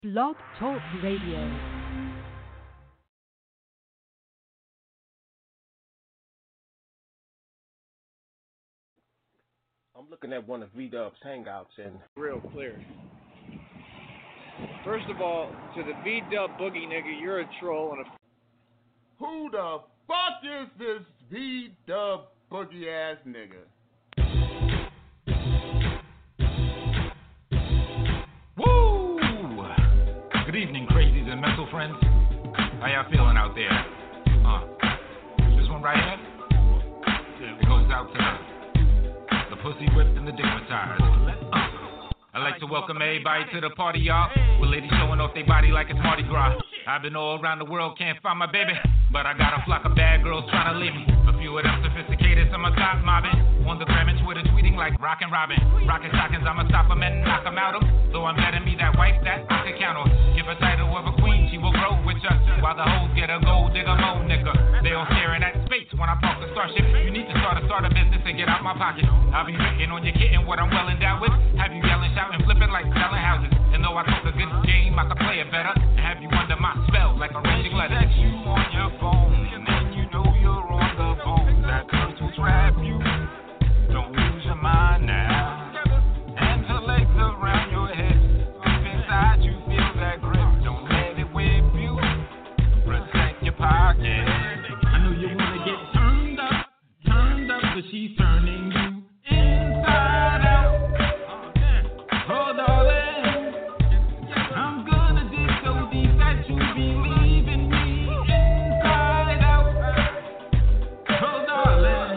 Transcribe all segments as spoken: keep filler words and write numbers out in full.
Blog Talk Radio. I'm looking at one of V-Dub's hangouts and real clear. First of all, to the V-Dub boogie nigga, you're a troll and a... Who the fuck is this V-Dub boogie ass nigga? Woo! Good evening, crazies and mental friends. How y'all feeling out there? Uh, this one right here? It goes out to the, the pussy whipped and the digmatized. Uh, I'd like to welcome everybody to the party, y'all. With ladies showing off their body like it's Mardi Gras. I've been all around the world, can't find my baby, but I got a flock of bad girls trying to leave me. A few of them sophisticated, some are top mobbing. On the gram and Twitter tweeting like Rockin' Robin. Rockin' stockings, I'ma stop them and knock them out. Though I'm betting me that wife that I can count on. Give her title of a queen, she will grow with us. While the hoes get a gold digger mo nigga. They all staring at space when I park the starship. You need to start a start a business and get out my pocket. I'll be written on your kitten what I'm well endowed with. Have you yelling, shouting, flipping like selling houses. And though I talk a good game, I can play it better. And have you under my spell like a raging letter. Text you on your phone, and then you know you're on the phone. That comes to trap you. Don't lose your mind now. And her legs around your head. Deep inside you feel that grip. Don't let it whip you. Protect your pocket. I know you wanna get turned up, turned up, but she's turning you inside out. Oh, darling, I'm gonna dig so deep that you believe in me inside out. Oh, darling,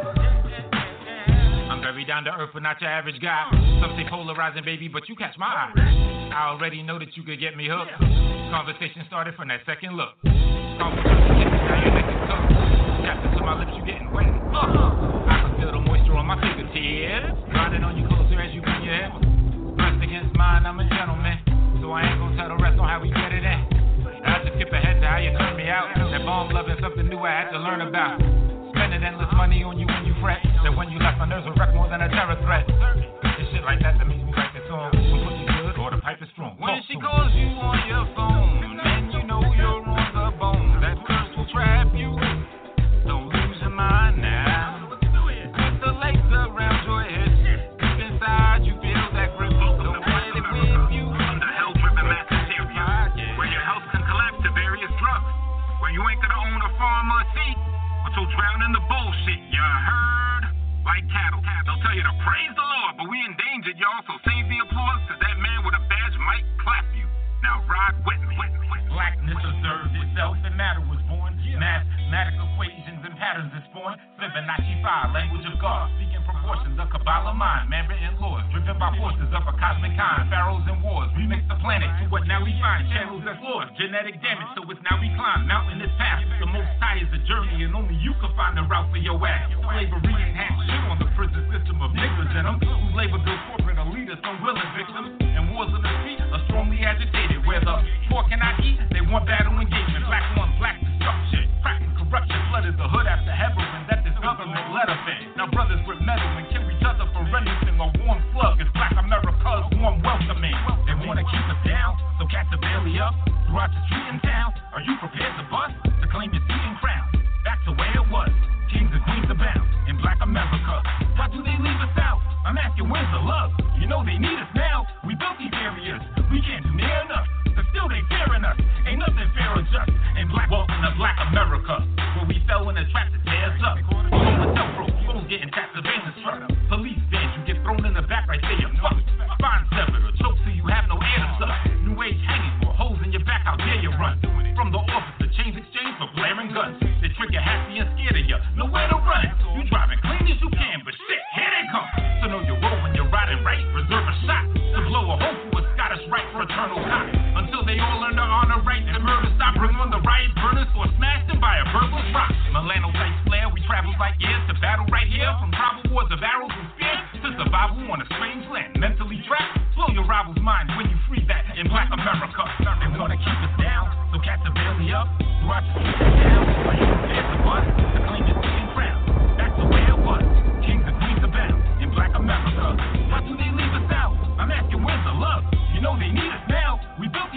I'm very down to earth, but not your average guy. Some say polarizing, baby, but you catch my eye. I already know that you could get me hooked. Conversation started from that second look. Conversation, now your neck is cooked. Tapping to my lips, you getting wet. Uh-huh. I can feel the moisture on my fingertips. Grinding on you closer as you bring your head. Pressed against mine, I'm a gentleman. So I ain't gonna tell the rest on how we get it in. I had to skip ahead to how you turn me out. That bomb loving something new I had to learn about. Spending endless money on you when you fret. That when you left my nerves were wrecked more than a terror threat. It's shit like that that makes me write the song. When pussy good or the pipe is strong. When she calls you on your phone, then you know you're on the bone. That curse will trap you. Don't lose your mind now. Put the legs around your head. Deep inside you feel that grip. Don't let it whip you. Under hell dripping masseteria. Where your health can collapse to various drugs. Where you ain't gonna own a farm or a seat. But you'll drown in the bullshit. You heard? Like cattle. They'll tell you to praise the Lord, but we endangered, y'all, so save the applause, cause that man with a badge might clap you. Now ride with me. Blackness observed itself, and matter was born. Mathematical equations and patterns is born. Fibonacci five, language of God, speaking proportions of Kabbalah mind. Man written laws, driven by forces of a cosmic kind. Pharaohs and wars, remix the planet to what now we find. Channels as laws, genetic damage, so it's now we climb. Mountain is path, the most high is a journey, and only you can find the route for your ass. Slavery enhanced shit on the prison system of niggas and them whose labor built corporate elitists, unwilling victims. And wars of the street are strongly agitated. Where the poor cannot eat, they want battle engagement. Black on black destruction, crack and corruption. Blood is the hood after heroin that this government let us in. Now brothers with metal and kill each other for anything. A warm slug is Black America's warm welcoming. They wanna keep us down, so cats are barely up. Throughout the street and town, are you prepared to bust? To claim your seat and crown, back to where it was. Kings and queens abound in Black America. Why do they leave us out? I'm asking, where's the love? You know they need us now. We built these areas. We can't do near enough. But still they fearing us. Ain't nothing fair or just. In Black, welcome to Black America, where we fell in a trap that tears up. All the cell rope, phones getting tapped, surveillance struck. Police vans, you get thrown in the back right there. You're fucked. Spine severed or choke so you have no air to suck. New age hanging or holes in your back. How dare you run? From the office to change exchange for blaring guns. They trigger happy and scared of you. Nowhere to run. You driving clean as you can, but shit, here they come. So know you roll when you're riding right. Reserve a shot to blow a hole for a Scottish right fraternal cop. Until they all learn to honor right and murder stop. Bring on the riot burners or smashed them by a burglar's rock. Milano type flare, we travel like years to battle right here. From tribal wars of arrows and spears to survival on a strange land. Mentally trapped, blow your rival's mind when you free that in Black America. They wanna keep us down, so cats are barely up. Watch us keep us down, are you prepared to bust? To claim your seat and crown, back to where it was. Kings and queens abound in Black America. Why do they leave us out? I'm asking, where's the love? You know they need us now. We built these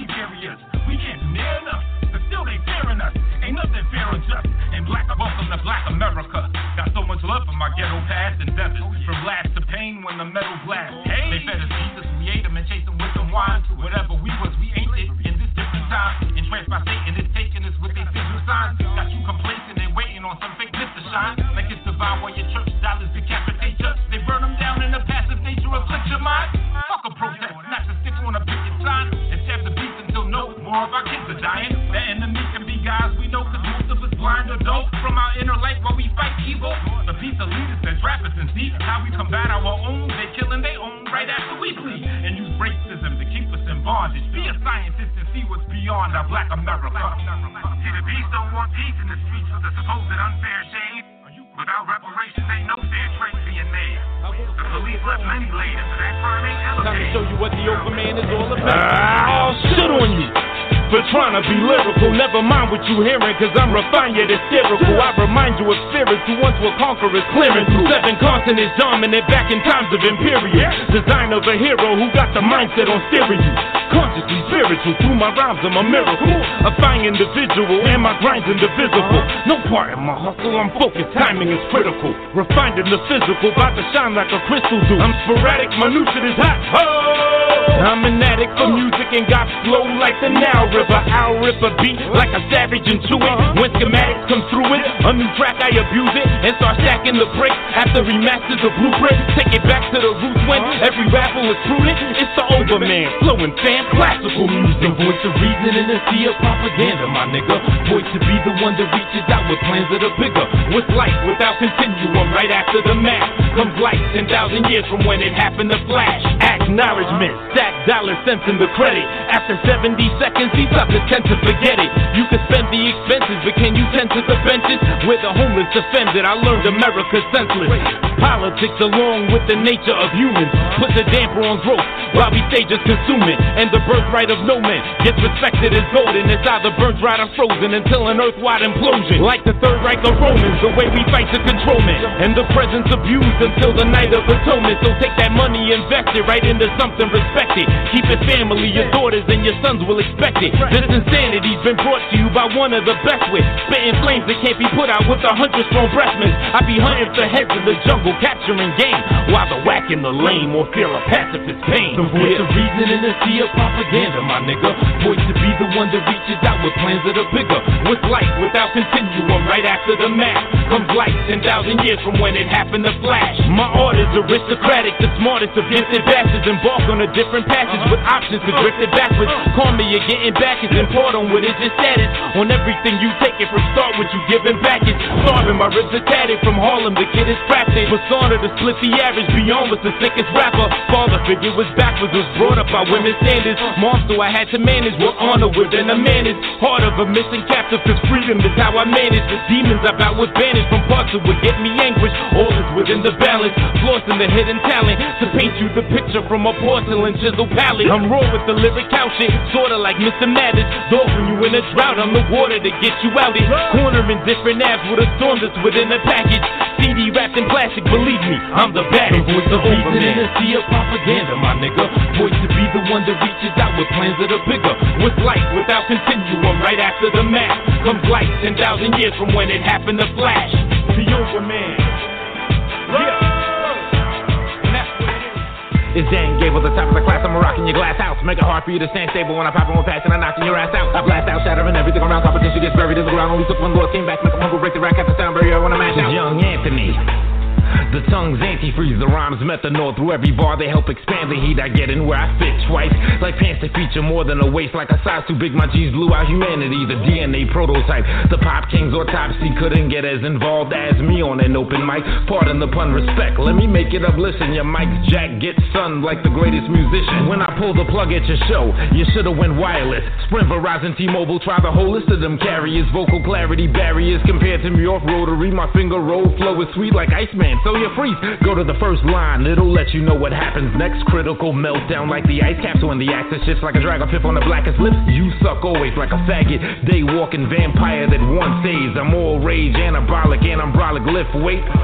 warriors. We can't do near enough, but still they fearing us. Ain't nothing fair or just. And black, welcome to Black America. Got so much love for my ghetto past endeavors. From blast to pain when the metal blast. Hey, they fed us Jesus, we ate them and chased them with some wine. Whatever we was, we ain't it in this different time. Entranced by Satan, it's taking us with their sigil signs. Got you complacent and waiting on some fake myth to shine. Like it's divine where your church dollars decapitate you. They burn them down in the passive nature afflict your mind. Fuck a protest, not to stick on a picket sign. And stab the beast until no more of our kids are dying. The enemy can be guys we know, cause most of us blind or dope. From our inner life while we fight evil. The piece of leaders that trap us and see how we combat our own. They killing their own right after we bleed. And use racism to keep us in bondage. Be a scientist and see what's beyond our Black America. See, the beast don't want peace in the streets with the supposed unfair shade. Without reparations, ain't no fair trade being made. The police left many laid into that crime ain't elevated. Time to show you what the Overman is all about. I'll shit on you for trying to be lyrical. Never mind what you hearing, cause I'm refined yet hysterical. I remind you of spirits who once were conquerors, clearing through seven continents, dominant back in times of imperial. Design of a hero who got the mindset on stereo. Consciously spiritual, through my rhymes I'm a miracle. A fine individual and my grind's indivisible. No part in my hustle, I'm focused, timing is critical. Refined in the physical, about to shine like a crystal do. I'm sporadic, my new shit is hot. Oh! I'm an addict for music and got flow like the Nile River. I'll rip a beat like a savage into it. When schematics come through it, a new track I abuse it and start stacking the breaks after remaster the blueprint. Take it back to the roots when every rapper was prudent. It's the Overman, flowing fam, classical music. The voice of reason in the sea of propaganda, my nigga. Voice to be the one that reaches out with plans that are bigger. What's life without continuum? Right after the math comes light ten thousand years from when it happened to flash. Acknowledgement, stack dollar cents in the credit. After seventy seconds, these suckers tend to forget it. You can spend the expenses, but can you tend to the benches where the homeless defended? I learned America's senseless. Politics, along with the nature of humans, put the damper on growth while we stay just consuming. And the birthright of no man gets respected as golden. It's either burnt, dried, or frozen until an earth-wide implosion. Like the Third Reich of Romans, the way we fight to control men, and the presence abused until the night of atonement. So take that money, invest it right into something respected. Keep it family, your daughters and your sons will expect it. This insanity's been brought to you by one of the best with spitting flames that can't be put out with a hundred strong breastmen. I be hunting for heads in the jungle, capturing game, while the whack in the lame or feel a pacifist pain. The voice of reason in the sea of propaganda, my nigga. Voice to be the one that reaches out with plans that are bigger. What's life without continuum? Right after the math comes light ten thousand years from when it happened to flash. My art is aristocratic, the smartest of gifted bastards. Embark on a different passage with options to drift it backwards. Call me, you're getting back is important. What is your status? On everything you take it from start with you giving back is starving. My ribs are tatted from Harlem, the kid is crafted. Persona to split the average, beyond was the sickest rapper. Father figure was backwards, was brought up by women's standards. Monster I had to manage, what honor within a man is. Heart of a missing captive, cause freedom is how I manage. The demons I bout with banish from parts that would get me anguish. All is within the balance, flossing the hidden talent to paint you the picture from a porcelain chisel palette. I'm raw with the lyric cow shit, sorta like Mister Madness. Dogging you in a drought, I'm the water to get you out it. Cornering different apps with a storm that's within a package. C D wrapped in plastic, believe me, I'm the baddest. The voice of reason in the sea of propaganda, my nigga. Voice to be the one that reaches out with plans that are bigger. What's life without continuum? Right after the math comes light ten thousand years from when it happened to flash. The Overman. Yeah. It's Dan Gable, the top of the class. I'm rocking your glass house. Make it hard for you to stand stable when I pop on past and I'm knocking your ass out. I blast out, shattering everything around. Competition gets buried in the ground. Only took one Lord came back, make a humble break the rack at the sound barrier when I mash out. Young Anthony. The tongue's antifreeze, the rhymes methanol. Through every bar they help expand the heat I get in where I fit twice. Like pants that feature more than a waist. Like a size too big, my G's blew out humanity. The D N A prototype. The Pop King's autopsy couldn't get as involved as me on an open mic. Pardon the pun, respect, let me make it up. Listen, your mic's jack gets sunned like the greatest musician. When I pull the plug at your show, you should've went wireless. Sprint, Verizon, T-Mobile, try the whole list of them carriers. Vocal clarity barriers compared to me off rotary. My finger roll flow is sweet like Iceman. So you freeze, go to the first line, it'll let you know what happens next. Critical meltdown like the ice caps when the axis shifts like a dragon pip on the blackest lips. You suck always like a faggot, day walking vampire that one saves. I'm all rage, anabolic, anabolic lift weight.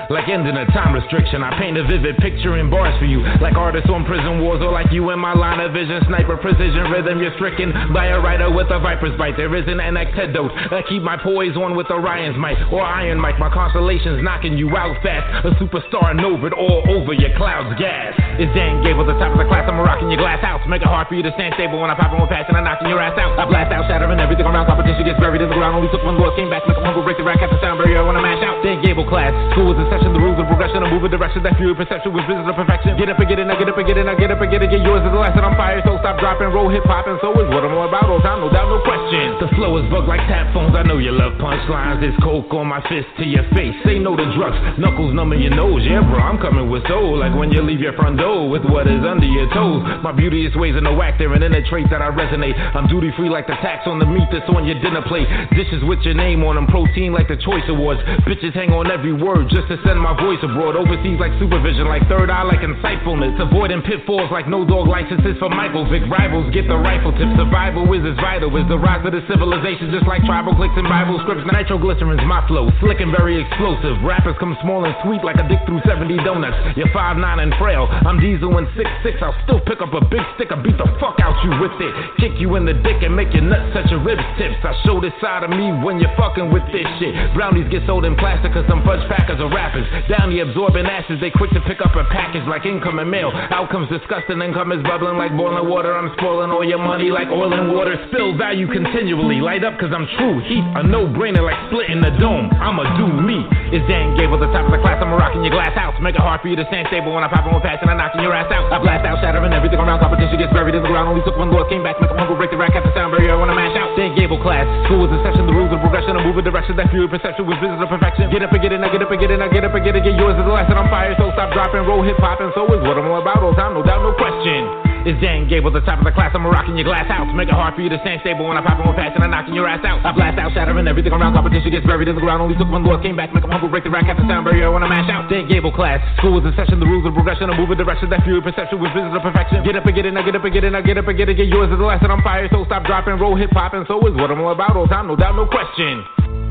like ending a time restriction. I paint a vivid picture in bars for you, like artists on prison wars, or like you in my line of vision. Sniper precision rhythm, you're stricken by a writer with a viper's bite. There isn't an antidote. I keep my poise on with Orion's might, or Iron Mike. My constellation's knocking you out fast. A superstar nova all over your clouds gas. It's Dan Gable, the top of the class. I'm rocking your glass house. Make it hard for you to stand stable when I pop on passion. I'm knocking your ass out. I blast out, shattering everything around. Competition gets buried in the ground. Only took one loss, came back, make a humble break the rack at the sound barrier when I mash out. Dan Gable class. School is in session. The rules of progression. I move a direction that fury perception with business of perfection. Get up and get it, I get up and get it, I get up and get it. Get yours is the last that I'm fired. So stop dropping, roll hip hop, and so is what I'm all about. All time, no doubt, no question. The flow is bug like tap phones. I know you love punchlines. There's coke on my fist to your face. Say no to drugs. Knuckles numbing your nose. Yeah, bro, I'm coming with soul. Like when you leave your front door with what is under your toes. My beauteous ways in the whack there and in the trait that I resonate. I'm duty free like the tax on the meat that's on your dinner plate. Dishes with your name on them. Protein like the Choice Awards. Bitches hang on every word just to send my voice abroad. Overseas like supervision, like third eye, like insightfulness. Avoiding pitfalls like no dog licenses for Michael Vick. Rivals get the rifle tip. Survival is as vital as the rise of the civilization. Just like tribal clicks and Bible scripts. Nitroglycerin's my flow. Slick and very explosive. Rappers come small and sweet like a dick through seventy donuts. You're five nine and frail. I'm Diesel and six six. I'll still pick up a big stick and beat the fuck out you with it. Kick you in the dick and make your nuts touch your ribs tips. I show this side of me when you're fucking with this shit. Brownies get sold in plastic cause some fudge packers are rappers. Down the absorbing ashes, they quick to pick up a package like incoming mail. Outcomes disgusting, income is bubbling like boiling water. I'm spoiling all your money like oil and water. Spill value continually, light up cause I'm true. Heat a no-brainer like splitting the dome. I'ma do me. It's Dan Gable, the top of the class. I'm rocking your glass house. Make it hard for you to stand stable when I pop on with passion. I'm knocking your ass out. I blast out, shattering everything around. Competition gets buried in the ground. Only took one loss, came back, make a humble break the rack at the sound barrier when I mash out. Dan Gable class. School is in session. The rules of progression. I move a direction that fury perception with business of perfection. Get up and get it, I get up and get it, I get up and get it. Get yours is the last that I'm fired. So stop dropping, roll hip hop, and so is what I'm all about. All time, no doubt, no question. It's Dan Gable, the top of the class. I'm rocking your glass house. Make it hard for you to stand stable when I pop on with passion. I'm knocking your ass out. I blast out, shattering everything around. Competition gets buried in the ground. Only took one loss, came back, make a humble break the rack at the sound barrier when I mash out. Dan Gable class. School is in session. The rules of progression. I move a direction that fury perception with business of perfection. Get up and get it, I get up and get it, I get up and get it. Get yours is the last that I'm fired. So stop dropping, roll hip hop, and so is what I'm all about. All time, no doubt, no question.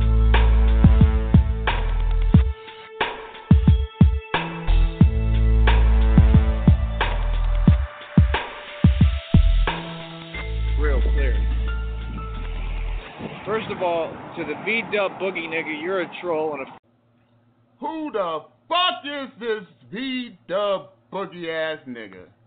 First of all, to the V-Dub Boogie nigga, you're a troll and a... Who the fuck is this V-Dub Boogie ass nigga?